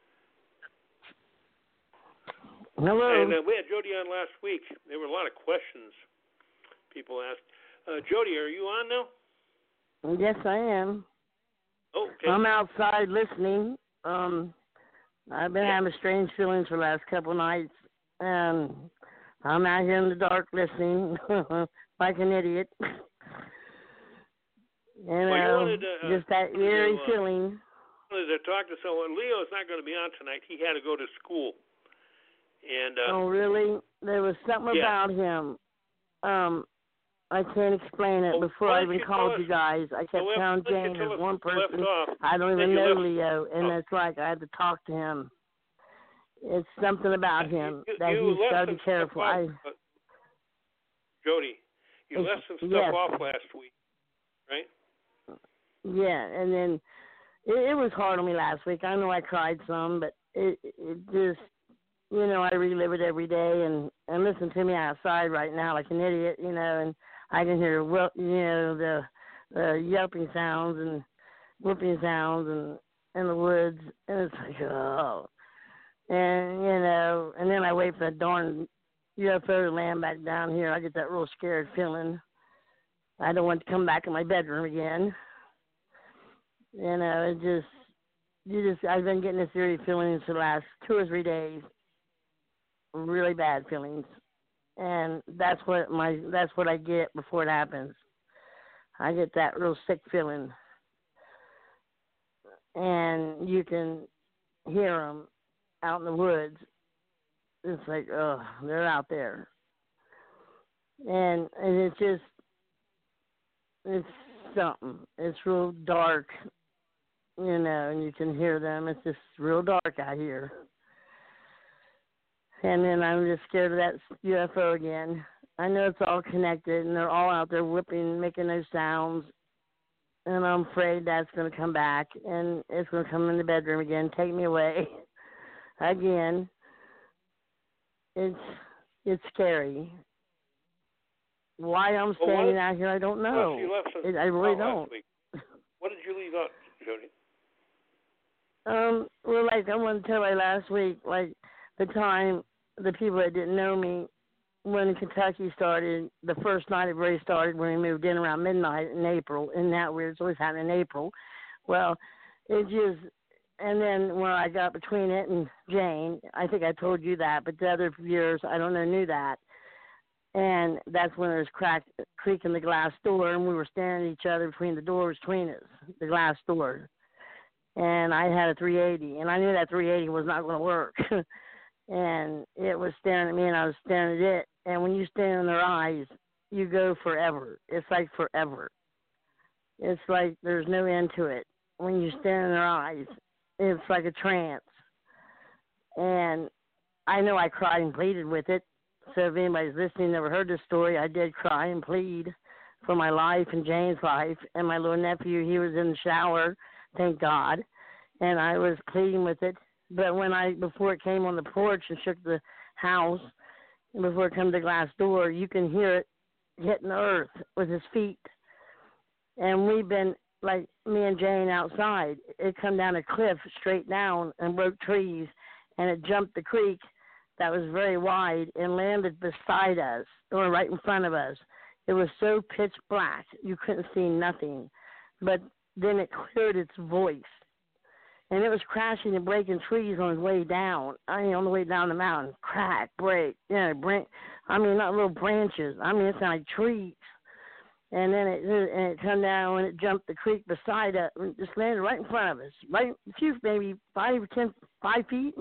Hello. And we had Jody on last week. There were a lot of questions people asked. Jody, are you on now? Yes, I am. Okay. I'm outside listening. I've been having strange feelings for the last couple nights, and I'm out here in the dark listening like an idiot. Just that eerie feeling. I wanted to talk to someone. Leo's not going to be on tonight. He had to go to school. And oh, really? There was something about him. I can't explain it. Before I even called you guys, I kept telling Jane, there's one person, I don't even know Leo, and it's like I had to talk to him. It's something about him that he's got to be careful. Jody, you left some stuff off last week, right? Yeah, and then it was hard on me last week. I know I cried some, but it just, I relive it every day and listen to me outside right now like an idiot, and I can hear, the yelping sounds and whooping sounds in the woods, and it's like, oh. And, and then I wait for the darn UFO to land back down here. I get that real scared feeling. I don't want to come back in my bedroom again. I've been getting this eerie feelings for the last 2 or 3 days. Really bad feelings. And that's what I get before it happens. I get that real sick feeling. And you can hear them out in the woods. It's like, oh, they're out there. And it's just, it's something. It's real dark, and you can hear them. It's just real dark out here. And then I'm just scared of that UFO again. I know it's all connected, and they're all out there whipping, making those sounds. And I'm afraid that's going to come back, and it's going to come in the bedroom again, take me away again. It's scary. Why I'm standing out here, I don't know. I really don't. What did you leave out, Jody? Well, like I wanted to tell you last week, like the time the people that didn't know me when Kentucky started, the first night it really started when we moved in around midnight in April. Isn't that weird? It's always happening in April. Well, it just, and then when I got between it and Jane, I think I told you that, but the other viewers, I don't know, knew that. And that's when there was creak in the glass door, and we were staring at each other between the doors between us, the glass door. And I had a 380, and I knew that 380 was not going to work. And it was staring at me, and I was staring at it. And when you stare in their eyes, you go forever. It's like forever. It's like there's no end to it. When you stare in their eyes, it's like a trance. And I know I cried and pleaded with it. So if anybody's listening never heard this story, I did cry and plead for my life and Jane's life. And my little nephew, he was in the shower, thank God. And I was pleading with it. But before it came on the porch and shook the house, and before it came to the glass door, you can hear it hitting the earth with his feet. And we've been, like me and Jane outside, it come down a cliff straight down and broke trees, and it jumped the creek that was very wide and landed beside us, or right in front of us. It was so pitch black, you couldn't see nothing. But then it cleared its voice. And it was crashing and breaking trees on its way down. On the way down the mountain. Crack, break, not little branches. It sounded like trees. And then it come down and it jumped the creek beside us and just landed right in front of us. Right, a few, maybe 5 feet.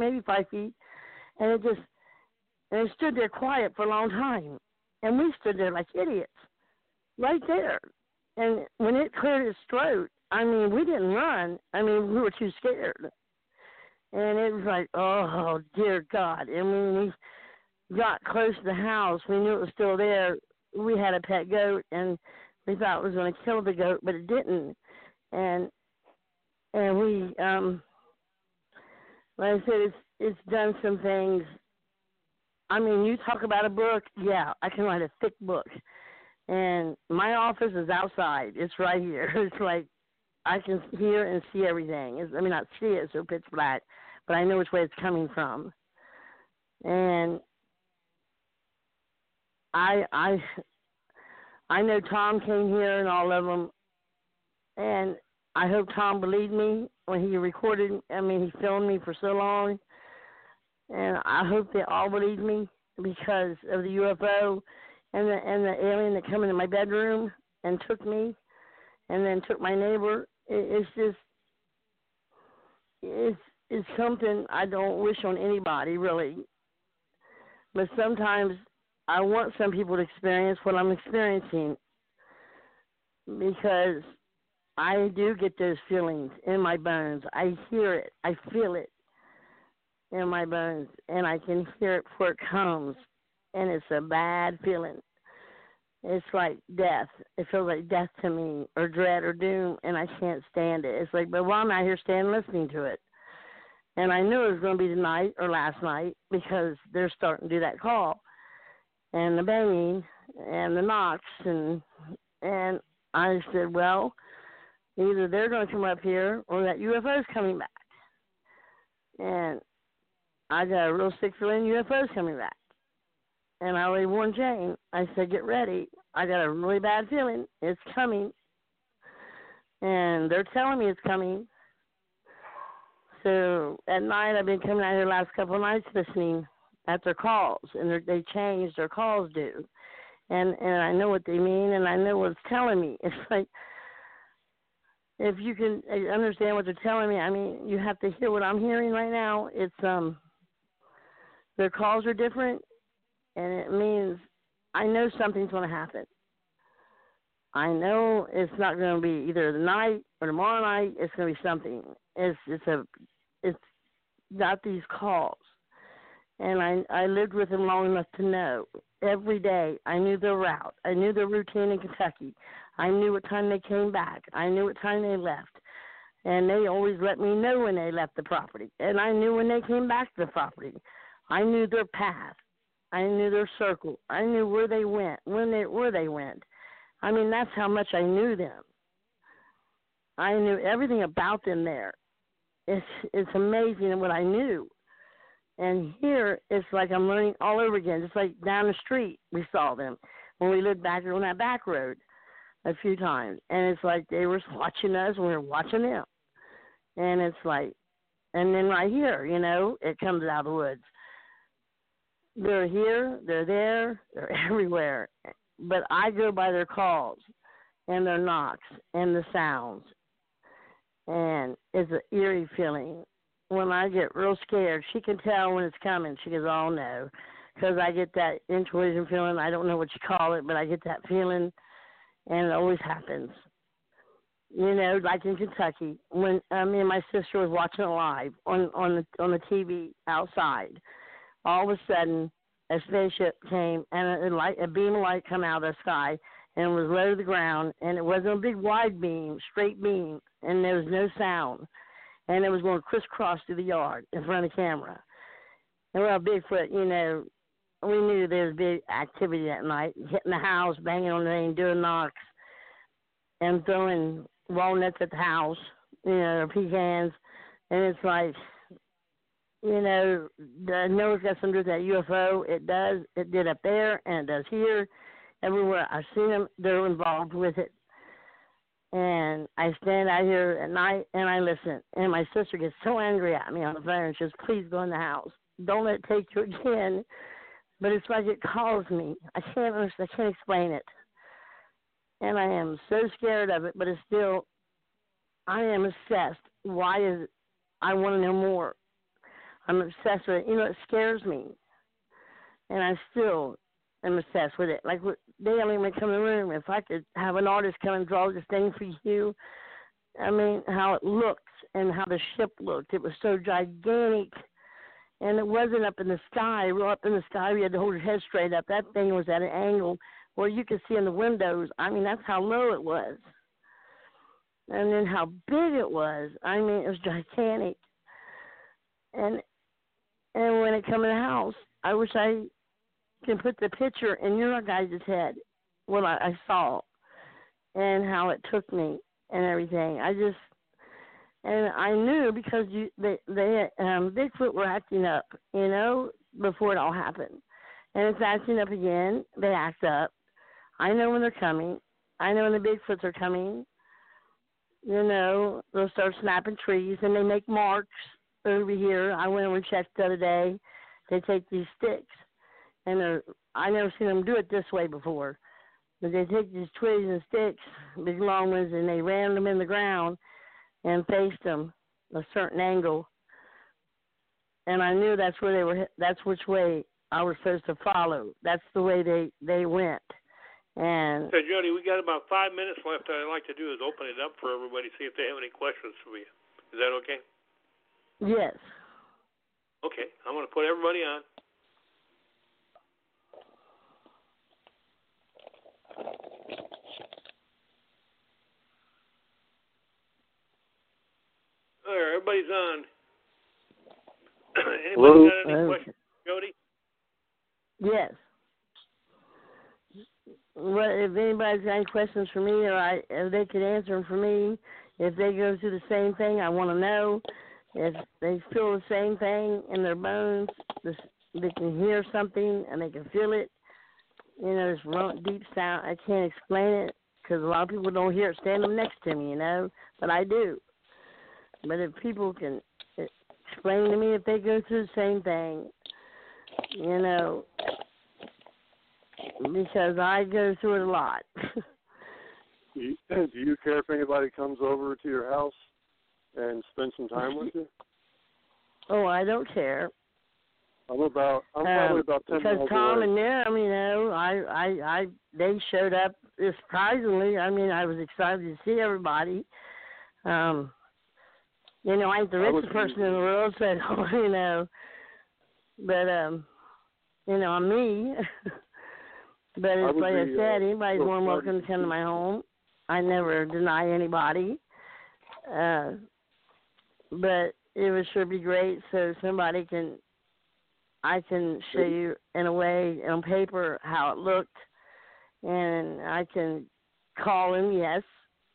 And it stood there quiet for a long time. And we stood there like idiots. Right there. And when it cleared its throat, we didn't run. We were too scared. And it was like, oh, dear God. And when we got close to the house, we knew it was still there. We had a pet goat, and we thought it was going to kill the goat, but it didn't. And we, like I said, it's done some things. You talk about a book, yeah, I can write a thick book. And my office is outside. It's right here. It's like, I can hear and see everything. Not see it, so pitch black, but I know which way it's coming from. And I know Tom came here and all of them, and I hope Tom believed me when he recorded. He filmed me for so long, and I hope they all believed me because of the UFO and the alien that came into my bedroom and took me. and then took my neighbor. It's just, it's something I don't wish on anybody, really. But sometimes I want some people to experience what I'm experiencing, because I do get those feelings in my bones. I hear it. I feel it in my bones, and I can hear it before it comes, and it's a bad feeling. It's like death. It feels like death to me, or dread or doom, and I can't stand it. It's like, but why am I here standing listening to it? And I knew it was going to be tonight or last night, because they're starting to do that call and the banging and the knocks. And I said, well, either they're going to come up here or that UFO's coming back. And I got a real sick feeling UFO's coming back. And I already warned Jane. I said, get ready. I got a really bad feeling. It's coming. And they're telling me it's coming. So at night, I've been coming out here the last couple of nights listening at their calls, and they change their calls do. And I know what they mean, and I know what it's telling me. It's like, if you can understand what they're telling me, I mean, you have to hear what I'm hearing right now. It's their calls are different, and it means I know something's going to happen. I know it's not going to be either tonight or tomorrow night. It's going to be something. It's got these calls, and I lived with them long enough to know every day. I knew their route. I knew their routine in Kentucky. I knew what time they came back. I knew what time they left, and they always let me know when they left the property, and I knew when they came back to the property. I knew their path. I knew their circle. I knew where they went, where they went. I mean, that's how much I knew them. I knew everything about them there. It's amazing what I knew. And here, it's like I'm learning all over again. Just like down the street, we saw them when we lived back on that back road a few times. And it's like they were watching us and we were watching them. And it's like, and then right here, you know, it comes out of the woods. They're here, they're there, they're everywhere. But I go by their calls and their knocks and the sounds. And it's an eerie feeling. When I get real scared, she can tell when it's coming. She goes, oh, no, because I get that intuition feeling. I don't know what you call it, but I get that feeling, and it always happens. You know, like in Kentucky, when me and my sister was watching it live on the TV outside, all of a sudden a spaceship came and a beam of light come out of the sky and was low to the ground, and it wasn't a big wide beam, straight beam, and there was no sound. And it was going crisscross through the yard in front of the camera. And, well, Bigfoot, you know, we knew there was big activity that night, hitting the house, banging on the thing, doing knocks, and throwing walnuts at the house, you know, or pecans. And it's like, you know, I know it's got something to do with that UFO. It does. It did up there, and it does here. Everywhere I've seen them, they're involved with it. And I stand out here at night, and I listen. And my sister gets so angry at me on the phone. She says, please go in the house. Don't let it take you again. But it's like it calls me. I can't explain it. And I am so scared of it, but it's still, I am obsessed. Why is it? I want to know more. I'm obsessed with it. You know, it scares me. And I still am obsessed with it. Like, they don't even come in the room. If I could have an artist come and draw this thing for you, I mean, how it looked and how the ship looked. It was so gigantic. And it wasn't up in the sky. Real up in the sky, you had to hold your head straight up. That thing was at an angle where you could see in the windows. I mean, that's how low it was. And then how big it was. I mean, it was gigantic. And when it come in the house, I wish I can put the picture in your guys' head, what I saw and how it took me and everything. And I knew because Bigfoot were acting up, you know, before it all happened. And it's acting up again. They act up. I know when they're coming. I know when the Bigfoots are coming. You know, they'll start snapping trees, and they make marks over here. I went over and checked the other day. They take these sticks. And I never seen them do it this way before. But they take these twigs and sticks, big long ones, and they ran them in the ground and faced them a certain angle. And I knew that's where they were. That's which way I was supposed to follow. That's the way they went. And so, Jody, we got about 5 minutes left. What I'd like to do is open it up for everybody, see if they have any questions for you. Is that okay? Yes. Okay, I'm going to put everybody on. All right, everybody's on. Anybody got any questions, Jody? Yes. Well, if anybody's got any questions for me, or if they could answer them for me, if they go through the same thing, I want to know. If they feel the same thing in their bones, they can hear something and they can feel it. You know, this deep sound. I can't explain it because a lot of people don't hear it standing next to me, you know, but I do. But if people can explain to me if they go through the same thing, you know, because I go through it a lot. Do you care if anybody comes over to your house and spend some time with you? Oh, I don't care. I'm probably about 10 because miles Tom away. and them, you know, they showed up surprisingly. I mean, I was excited to see everybody. You know, I ain't the richest person in the world, so you know, but you know, I'm me. But it's like I said, anybody's more than welcome to come to my home. I never deny anybody. But it would sure be great so I can show you in a way on paper how it looked, and I can call them, yes,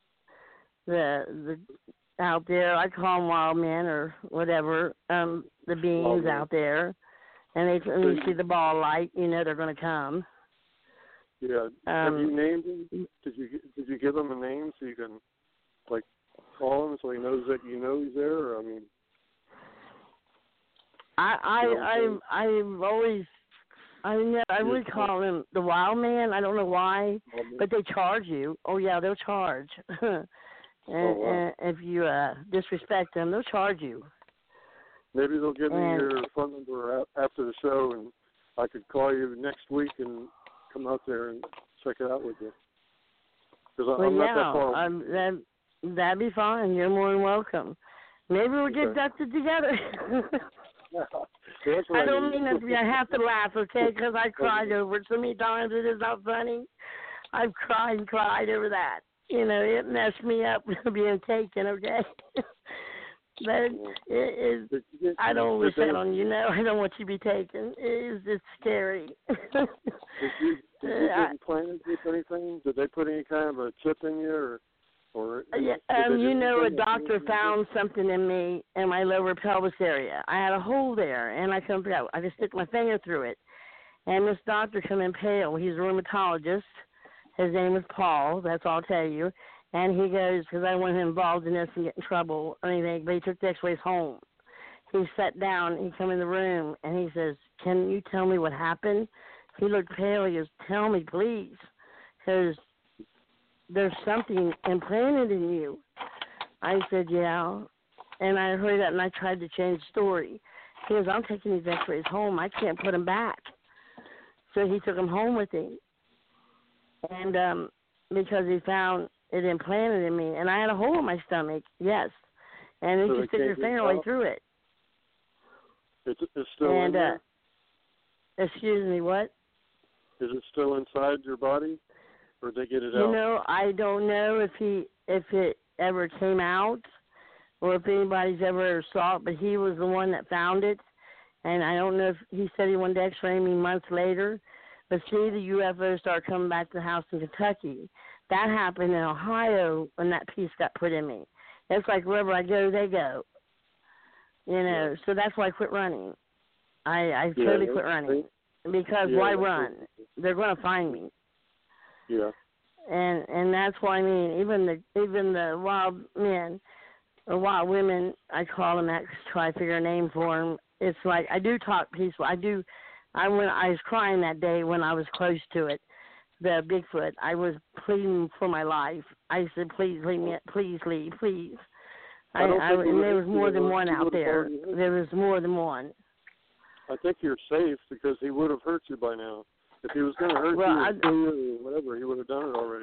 the out there, I call them wild men or whatever, the beings out there, and when you see the ball light, you know they're going to come. Yeah. Have you named him? Did you give him a name so you can like call him so he knows that you know he's there? Or, I mean, I would call him the wild man. I don't know why, but they charge you. Oh yeah, they'll charge. And if you disrespect them, they'll charge you. Maybe they'll give me your phone number after the show, and I could call you next week and come out there and check it out with you. Because I'm not that far. That'd be fine. You're more than welcome. Maybe we'll get ducted together. I don't mean that. I have to laugh, okay? Because I cried over it so many times. It is not funny. I've cried over that. You know, it messed me up being taken, okay? But it is, I don't wish that on you, know. I don't want you to be taken. It's scary. Did you get implanted with anything? Did they put any kind of a chip in you? Or you know, a doctor found something in me in my lower pelvis area. I had a hole there, and I couldn't figure out. I just stick my finger through it. And this doctor come in pale. He's a rheumatologist. His name is Paul. That's all I'll tell you. And he goes, because I wasn't involved in this and get in trouble or anything, but he took the x-rays home. He sat down, he come in the room, and he says, "Can you tell me what happened?" He looked pale. He goes, "Tell me, please, because there's something implanted in you." I said, "Yeah." And I heard that, and I tried to change the story. He goes, "I'm taking these x-rays home. I can't put them back." So he took them home with him. And because he found it implanted in me, and I had a hole in my stomach, yes, and then you stick your finger right through it. It's still in there? Excuse me, what? Is it still inside your body, or did they get it out? You know, I don't know if it ever came out, or if anybody's ever saw it, but he was the one that found it, and I don't know if he said he wanted to x-ray me months later. But see, the UFOs started coming back to the house in Kentucky. That happened in Ohio when that piece got put in me. It's like wherever I go, they go. You know, so that's why I quit running. I totally quit running. Because why run? They're going to find me. Yeah. And that's why, I mean, even the wild men or wild women, I call them that to try to figure a name for them. It's like I do talk peaceful. I was crying that day when I was close to it. the Bigfoot, I was pleading for my life. I said, please leave me, please leave, please. And there was more than one out there. There was more than one. I think you're safe because he would have hurt you by now. If he was going to hurt you or whatever, he would have done it already.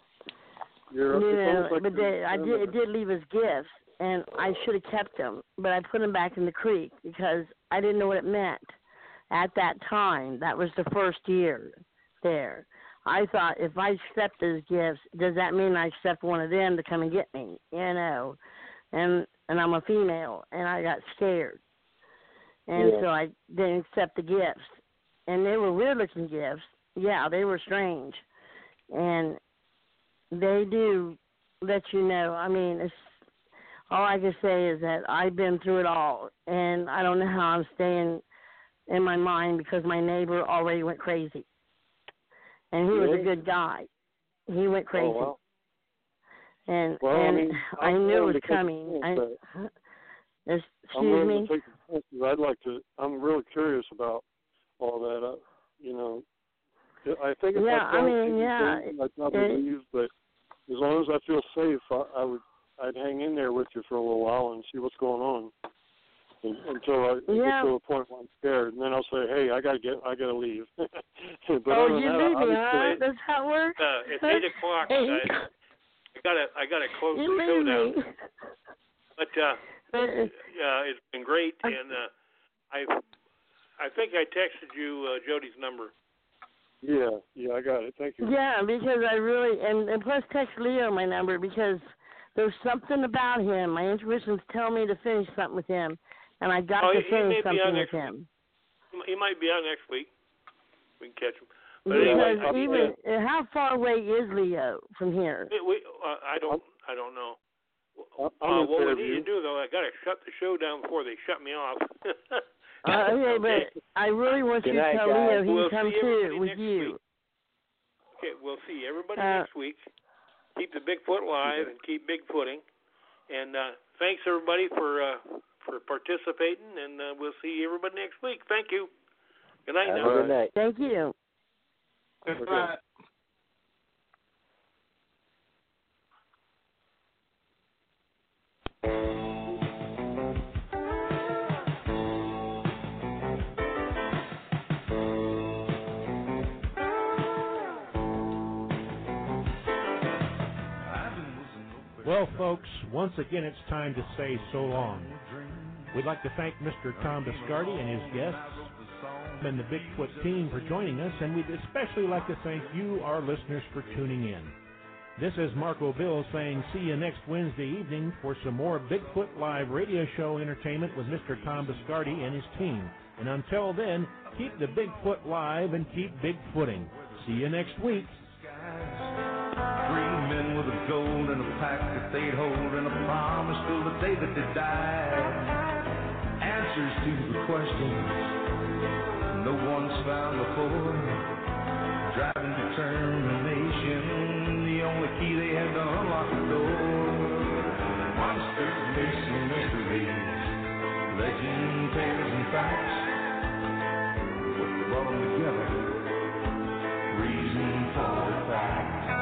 It did leave us gifts, and I should have kept them, but I put them back in the creek because I didn't know what it meant at that time. That was the first year there. I thought, if I accept those gifts, does that mean I accept one of them to come and get me? And I'm a female, and I got scared. And so I didn't accept the gifts. And they were weird-looking gifts. Yeah, they were strange. And they do let you know. I mean, all I can say is that I've been through it all. And I don't know how I'm staying in my mind because my neighbor already went crazy. And he was a good guy. He went crazy. Oh, wow. And I knew it was coming. Excuse me? I'm really curious about all that. I think if I probably leave, but as long as I feel safe, I'd hang in there with you for a little while and see what's going on until I get to a point where I'm scared, and then I'll say, "Hey, I gotta leave." But you leave me, huh? That's how it works. It's 8:00. I gotta close the show down. But it's been great, and I think I texted you Jody's number. Yeah, I got it. Thank you. Yeah, because I really and plus text Leo my number because there's something about him. My intuitions tell me to finish something with him, and I got to finish something with him. He might be on next week. We can catch him. But because anyway, how far away is Leo from here? I don't know. What we need to do though, I got to shut the show down before they shut me off. Okay, but I really want you to tell Leo he can come too with you. Okay, we'll see everybody next week. Keep the Bigfoot live and keep Bigfooting. And thanks everybody for participating, and we'll see everybody next week. Thank you. Good night now. Good night. Thank you. Goodbye. Well, folks, once again, it's time to say so long. We'd like to thank Mr. Tom Biscardi and his guests and the Bigfoot team for joining us, and we'd especially like to thank you, our listeners, for tuning in. This is Marco Bill saying see you next Wednesday evening for some more Bigfoot Live radio show entertainment with Mr. Tom Biscardi and his team. And until then, keep the Bigfoot live and keep Bigfooting. See you next week. 3 men with a gold and a pack that they'd hold and a promise till the day that they died. Answers to the questions no one's found before. Driving determination, the only key they had to unlock the door. Monsters, myths, and mysteries, legend, tales, and facts. What brought them together? Reason for the fact.